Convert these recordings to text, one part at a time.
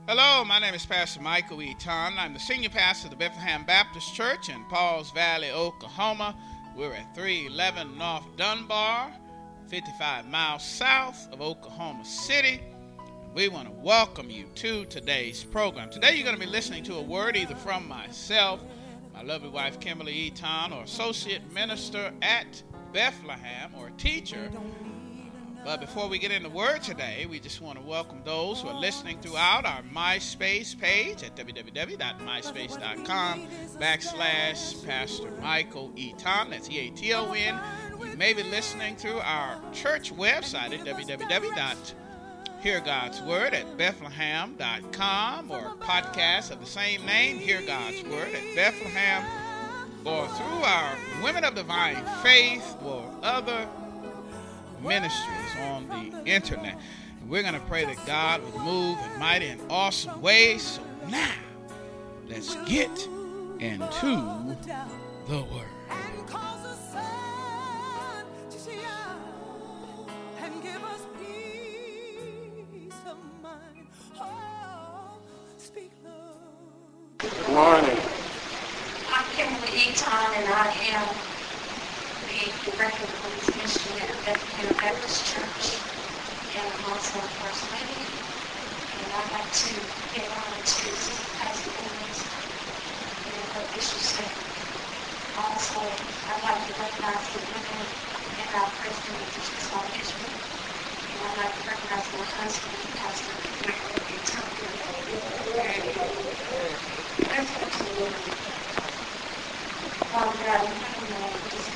Hello, my name is Pastor Michael Eaton. I'm the senior pastor of the Bethlehem Baptist Church in Pauls Valley, Oklahoma. We're at 311 North Dunbar, 55 miles south of Oklahoma City. We want to welcome you to today's program. Today you're going to be listening to a word either from myself, my lovely wife Kimberly Eaton, or associate minister at Bethlehem, or a teacher. But before we get into the word today, we just want to welcome those who are listening throughout our MySpace page at www.myspace.com/Pastor Michael Eaton. That's E-A-T-O-N. You may be listening through our church website at www.heargodsword@bethlehem.com, or podcast of the same name, Hear God's Word at Bethlehem, or through our Women of Divine Faith or other ministries on the internet. And we're going to pray that God would move in mighty and awesome ways. So now, let's get into the Word. Good morning. I'm Kimberly Eaton, and I am the director of police mission at Bethlehem Baptist Church, and I'm also a first lady. And I'd like to give honor to Pastor Owens and her bishopship. Also, I'd like to recognize the women and our president of District Small District. And I'd like to recognize my husband, Pastor Michael Eaton. Let's go to the Lord. Father God, we know this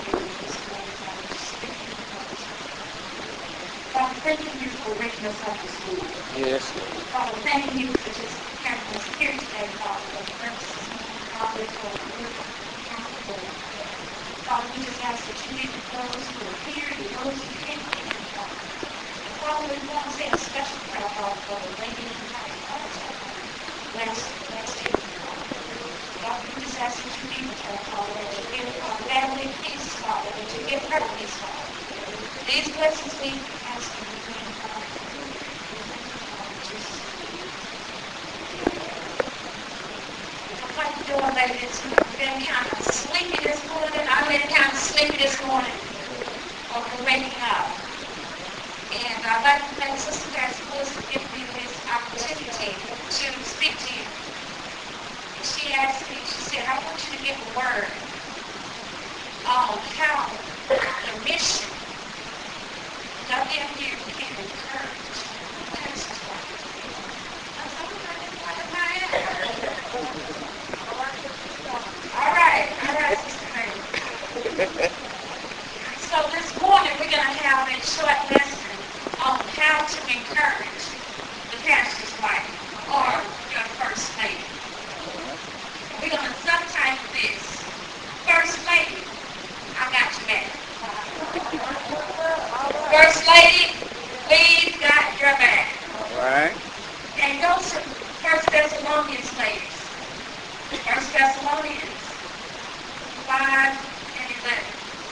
Father, thank you for waking us up this morning. Yes. Father, thank you for just having us here today, Father, for the purposes, Father, for the work of the Father, we just ask that you meet those who are here and those who can't be here, Father. And Father, we want to say a special prayer, Father, for the lady who had a heart attack last year, Father. Father, we just ask that you meet with her, Father, that you give her family peace, Father, that you give her peace, Father. These blessings we ask you to do, Father. I'm like the door ladies who have been kind of sleepy this morning. I've been kind of sleepy this morning over waking up. And I'd like to thank Sister Pastor Lewis for giving me this opportunity to speak to you. And she asked me, she said, I want you to give a word on how the mission WMU can encourage pastors. I said, all right, Sister Mary. So this morning we're going to have a short lesson on how to encourage the pastor's wife or your first lady. We're going to subtitle this, First Lady, I Got You Back. First Lady, we've got your back. All right. And go to 1 Thessalonians, ladies. 1 Thessalonians 5 and 11.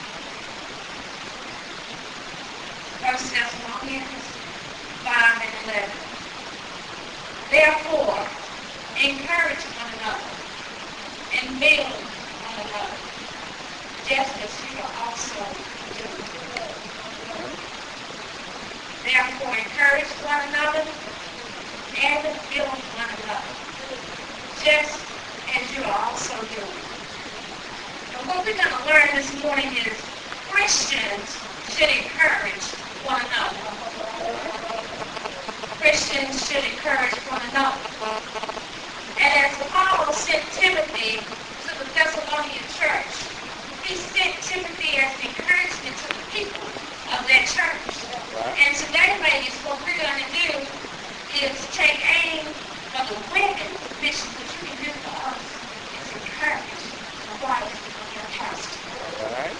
1 Thessalonians 5 and 11. Therefore, encourage one another and build one another, just as you are also doing. Therefore, encourage one another and build one another, just as you are also doing. And what we're going to learn this morning is Christians should encourage one another. Christians should encourage one another. And as Paul sent Timothy to the Thessalonian church, he sent Timothy as an encouragement to the people of that church. And today, ladies, what we're going to do is take aim for the women's mission that you can do for us is encourage the wife of your pastor. All right.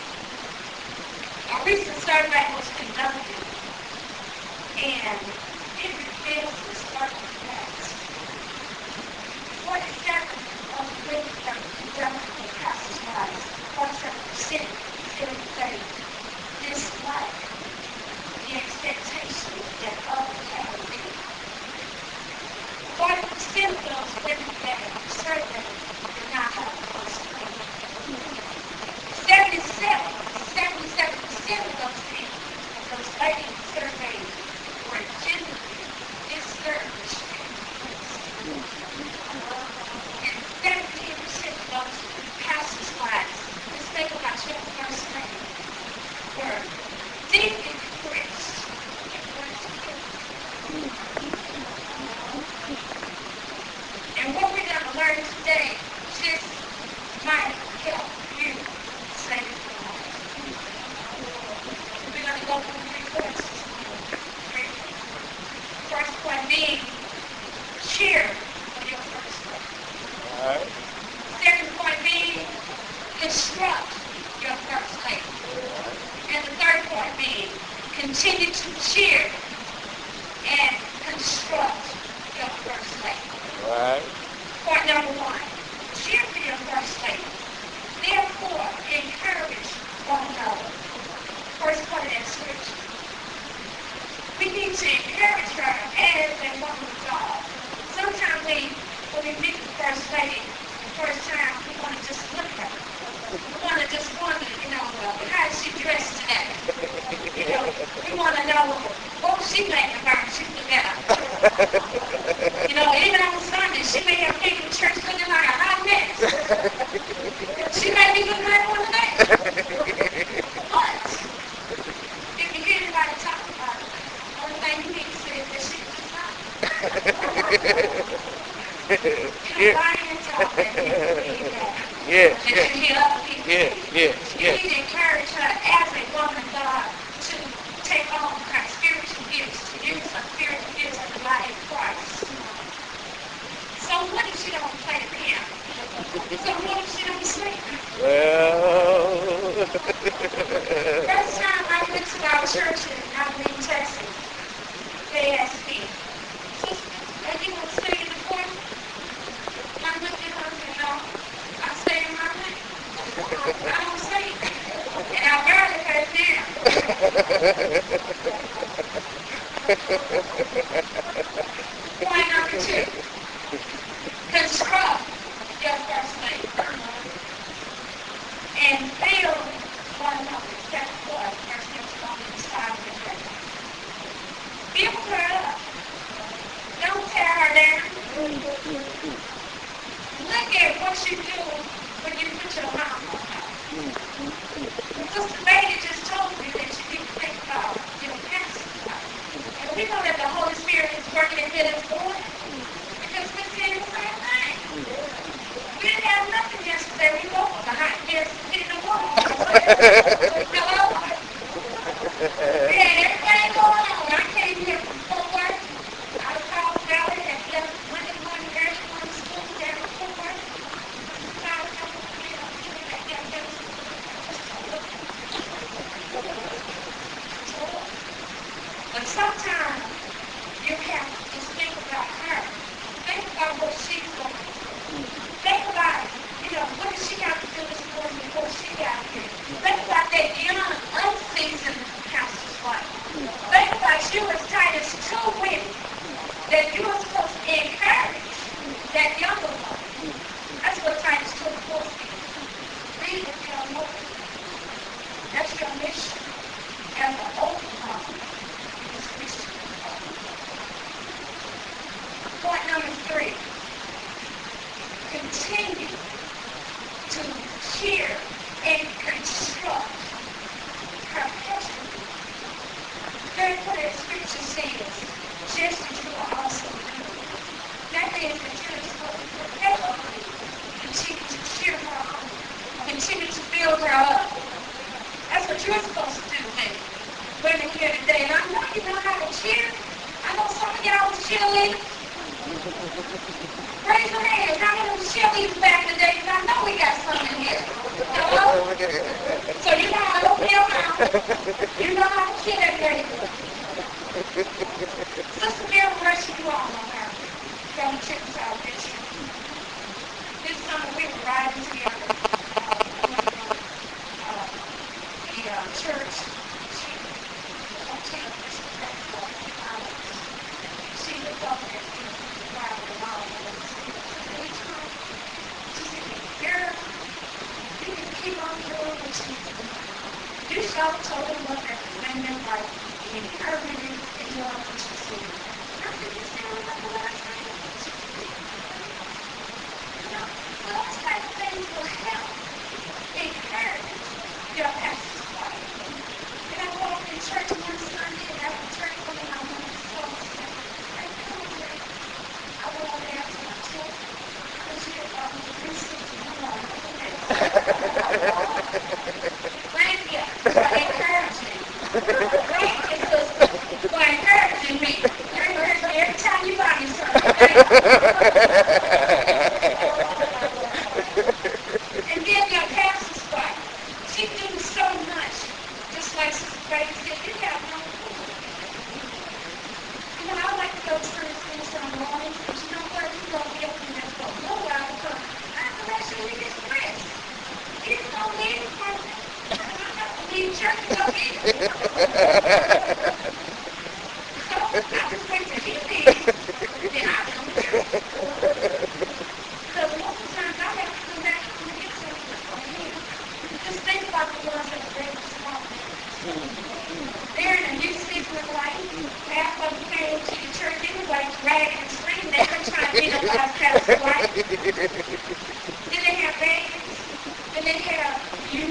A recent survey was conducted, and it reveals the startling facts. 47 of the women that were conducted in pastor's wives, 47% say dislike the expectations that others have of them. those women that serve them do not have a first lady. 77% of those people, those ladies surveyed, were genuinely discouraged. And 17% of those pastors' wives, let's think about your first lady, were deeply depressed. And what we're going to learn today just might help you save your life. We're going to go through 3 points. First point being, cheer for your first lady. All right. Second point being, instruct your first lady. And the third point being, continue to cheer and construct your first lady. All right. Point number 1, cheer for your first lady. Therefore, encourage one another. First part of that scripture. We need to encourage her as a woman of God. Sometimes when we meet the first lady the first time, we want to just look at her. We want to just wonder, how is she dressed today? We want to know what was she making about when she looked at her. Even on Sunday, she may have taken church looking like a hot mess. She may be looking like one of that. But if you hear anybody talk about it, the only thing you need to say is that she was just hot. Lying and talking, Yes, and yes, you hear other people. yes, yes, You yes. need to encourage her as a woman of God to take on her spiritual gifts, to use her spiritual gifts in the body of Christ. So what if she don't play the piano? So what if she don't sing? Well, First time I went to our church in Abilene, Texas, they asked me, "Sister, are you going to sing in the choir?" I looked at her and said, "No, I stay in my lane. I don't sing." And I barely heard now. Point number 2. Construct your first lady. And build one another. That's what First Thessalonians 5:8. Build her up. Don't tear her down. Look at what you do when you put your arm on her. Sister Lady just told me that you need to think about your pastor's wife. And we know that the Holy Spirit is working in this boy because we're seeing the same thing. We didn't have nothing yesterday. We woke up behind this hitting the wall. Hello? We had everything going on. I came here from Fort Worth. Out of Powell Valley and left Monday morning, early morning school down in Fort Worth. But sometimes you have to just think about her. Think about what she's going through. Think about, what has she got to do this morning before she got here. Think about that young, unseasoned pastor's wife. Think about you as Titus 2 women, that you are supposed to encourage that younger woman. That's what Titus 2 is supposed to be. Read it, more. That's your mission as an overcomer. Point number 3. Continue to cheer and construct her passion. Very what that scripture says, just as you are also doing. That means that you're supposed to perpetually continue to cheer her on, continue to build her up. That's what you're supposed to do, baby. Women here today, and I know you know how to cheer. I know some of y'all was cheerleaders. Raise your hands. How many was cheerleaders back in the day? Because I know we got some in here. Hello? So you know how to open your mouth. You know how to cheer that baby. Sister Mary, worship you all on her from Church Salvation. This summer we were riding together. The church. She looked up at me. rags and screaming. They were trying to beat up our pastor's wife. Then they have babies. Then they have you.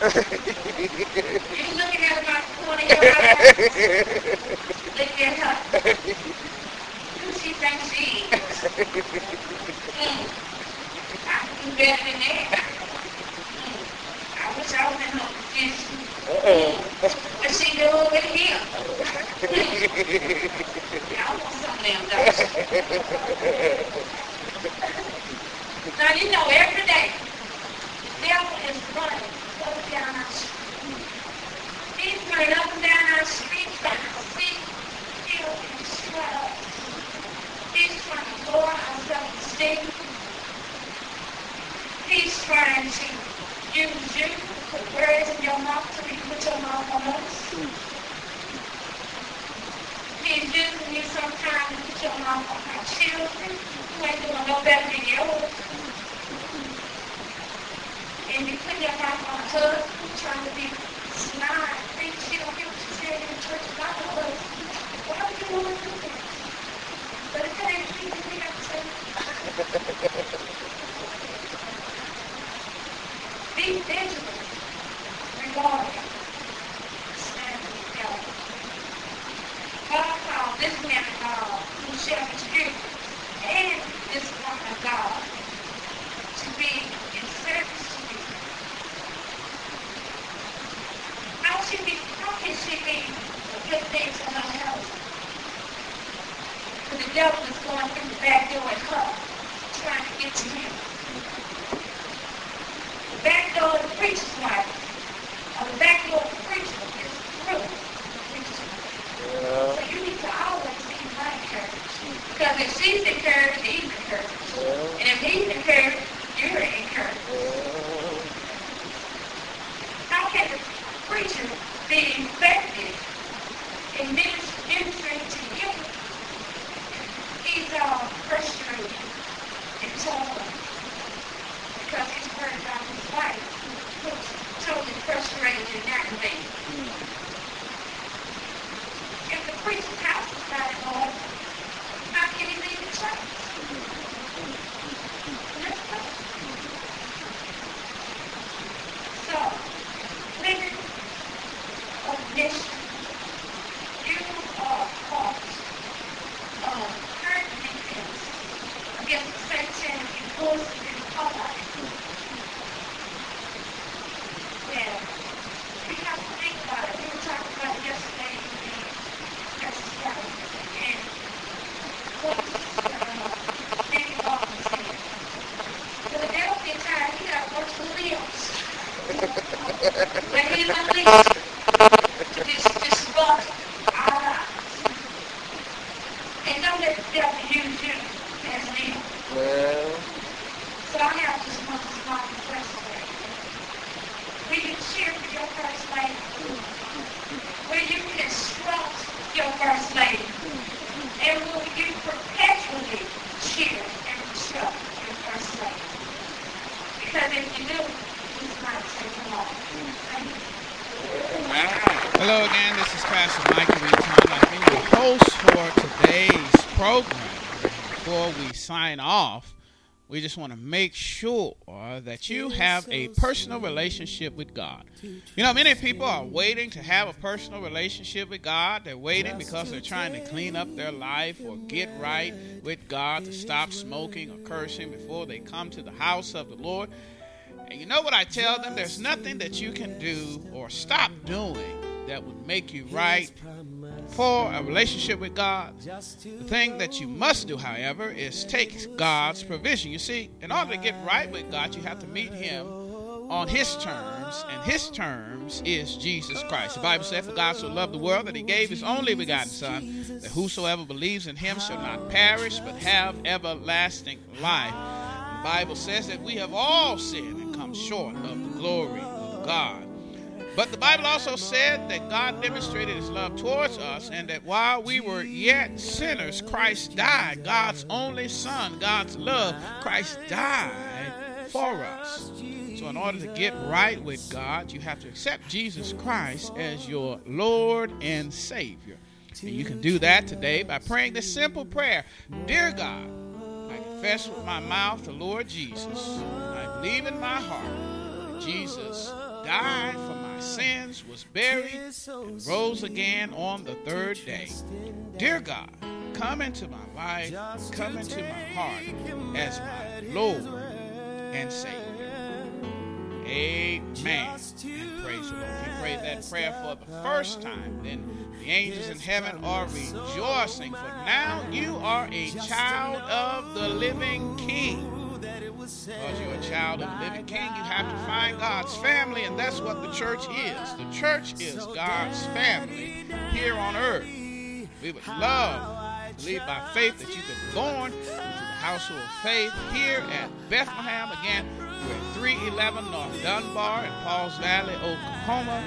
You looking at about the corner of your eyes. Looking at her. Who she thinks she is? I can do better than that. I wish I was in her position. What she doing with him? I want some of them, don't you? Now, you know, every day, the devil is running up and down our street. He's running up and down our street trying to see, kill, and destroy us. He's trying to lower our self-esteem. He's trying to use you to put words in your mouth so you put your mouth on us. He's using you sometimes to put your mouth on our children who ain't doing no better than yours. And you put your mouth on a husband trying to be snide, preach, you don't hear what you said in the church about the husband. Why would you want to do that? But it ain't easy we have to say. Be vigilant regarding standing together. God called this man of God who shall be true and this woman of God to be in service to you. How can she be a good thing to her husband? But the devil is going through the back door at her, trying to get to him. The back door of the preacher's wife, or the back door of the preacher is through the preacher's wife. So you need to always be my encouraged. Because if she's encouraged, he's encouraged. And if he's encouraged, you're encouraged. How can the preacher be effective in ministering to you? He's frustrated and told because he's heard about his wife who's totally frustrated and aggravated. If the preacher's house is not in order, how can he leave the church? Let's go. So, living a mission, you are called current defense against the satanic forces in our life. Yeah. We have to think about it. We were talking about it yesterday in Texas Valley. And what David Baldwin said. Philadelphia time, he got worse than limbs. And he's unleashed to disrupt our lives. And don't let the devil use you as an enemy. So I have just one small request today. Will you cheer for your first lady? Will you instruct your first lady? And will you perpetually cheer and instruct your first lady? Because if you do, this might take long. Thank you. Hello again, this is Pastor Michael Eaton. I've been your host for today's program. Before we sign off, we just want to make sure that you have a personal relationship with God. You know, many people are waiting to have a personal relationship with God. They're waiting because they're trying to clean up their life or get right with God, to stop smoking or cursing before they come to the house of the Lord. And you know what I tell them? There's nothing that you can do or stop doing that would make you right for a relationship with God. The thing that you must do, however, is take God's provision. You see, in order to get right with God, you have to meet Him on His terms, and His terms is Jesus Christ. The Bible said, "For God so loved the world that He gave His only begotten Son, that whosoever believes in Him shall not perish, but have everlasting life." The Bible says that we have all sinned and come short of the glory of God. But the Bible also said that God demonstrated His love towards us, and that while we were yet sinners, Christ died. God's only Son, God's love, Christ died for us. So in order to get right with God, you have to accept Jesus Christ as your Lord and Savior. And you can do that today by praying this simple prayer. Dear God, I confess with my mouth the Lord Jesus, and I believe in my heart that Jesus died for my sins, was buried, and rose again on the third day. Dear God, come into my life, come into my heart as my Lord and Savior. Amen. And praise the Lord. If you prayed that prayer for the first time, then the angels in heaven are rejoicing, for now you are a child of the living King. Because you're a child of the living King, you have to find God's family, and that's what the church is. The church is God's family here on earth. We would love to believe by faith that you've been born into the household of faith here at Bethlehem. Again, we're at 311 North Dunbar in Pauls Valley, Oklahoma,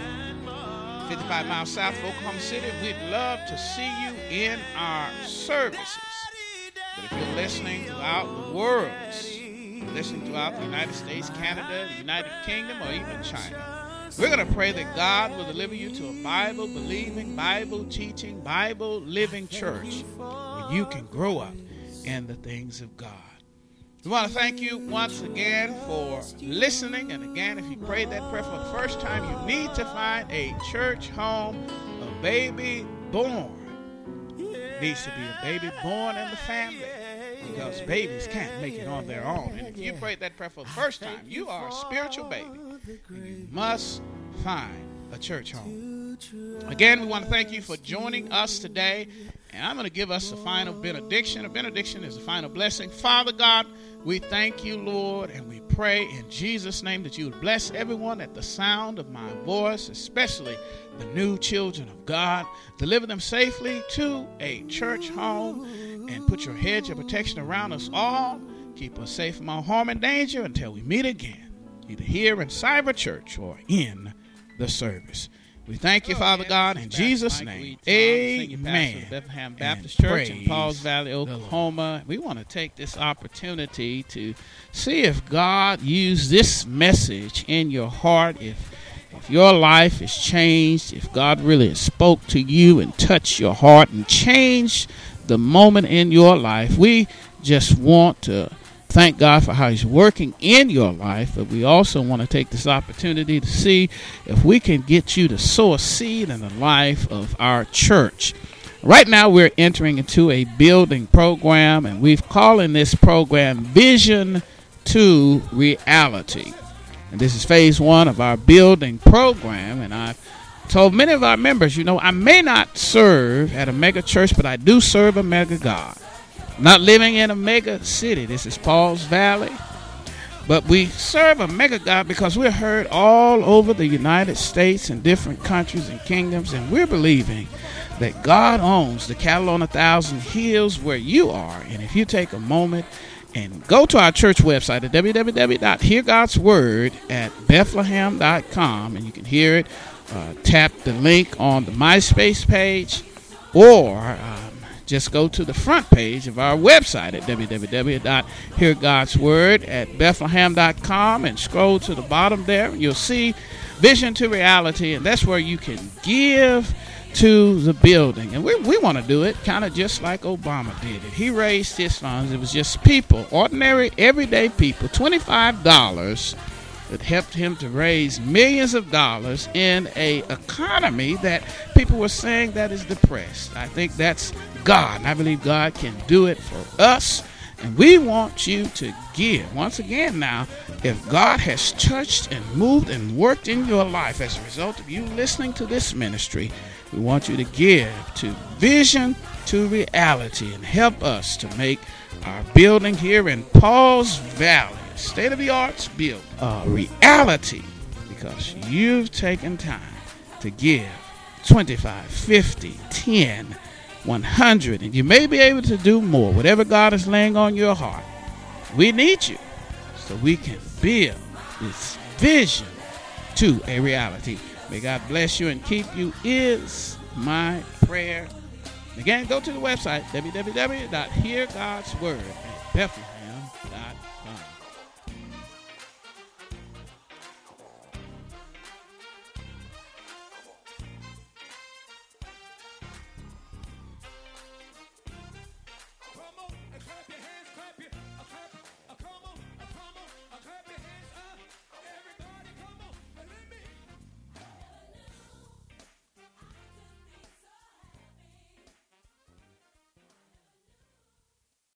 55 miles south of Oklahoma City. We'd love to see you in our services. But if you're listening throughout the world, listening throughout the United States, Canada, the United Kingdom, or even China, we're going to pray that God will deliver you to a Bible-believing, Bible-teaching, Bible-living church where you can grow up in the things of God. We want to thank you once again for listening. And again, if you prayed that prayer for the first time, you need to find a church home. A baby born needs to be a baby born in the family, because babies can't make it on their own. And if you prayed that prayer for the first time, you are a spiritual baby, and you must find a church home. Again, we want to thank you for joining us today, and I'm going to give us a final benediction. A benediction is a final blessing. Father God, we thank you, Lord, and we pray in Jesus' name that you would bless everyone at the sound of my voice, especially the new children of God. Deliver them safely to a church home, and put your hedge of protection around us all. Keep us safe from all harm and danger until we meet again, either here in Cyber Church or in the service. We thank you, Father God, in Jesus' name. Amen. Bethlehem Baptist Church in Pauls Valley, Oklahoma. We want to take this opportunity to see if God used this message in your heart, if your life is changed, if God really spoke to you and touched your heart and changed the moment in your life. We just want to thank God for how he's working in your life, but we also want to take this opportunity to see if we can get you to sow a seed in the life of our church. Right now we're entering into a building program, and we've calling this program Vision to Reality. And this is phase 1 of our building program, and I've told many of our members, I may not serve at a mega church, but I do serve a mega God. I'm not living in a mega city. This is Pauls Valley. But we serve a mega God because we're heard all over the United States and different countries and kingdoms, and we're believing that God owns the cattle on 1,000 hills where you are. And if you take a moment and go to our church website at www.heargodsword@bethlehem.com, and you can hear it. Tap the link on the MySpace page, or just go to the front page of our website at www.heargodsword@bethlehem.com and scroll to the bottom there. You'll see Vision to Reality, and that's where you can give to the building. And we want to do it kind of just like Obama did it. He raised his funds. It was just people, ordinary, everyday people, $25 that helped him to raise millions of dollars in a economy that people were saying that is depressed. I think that's God, and I believe God can do it for us, and we want you to give. Once again now, if God has touched and moved and worked in your life as a result of you listening to this ministry, we want you to give to Vision to Reality and help us to make our building here in Pauls Valley, state-of-the-art build, a reality, because you've taken time to give 25, 50, 10, 100, and you may be able to do more. Whatever God is laying on your heart, we need you so we can build this vision to a reality. May God bless you and keep you is my prayer. Again, go to the website, www.heargodsword@bethlehem.com.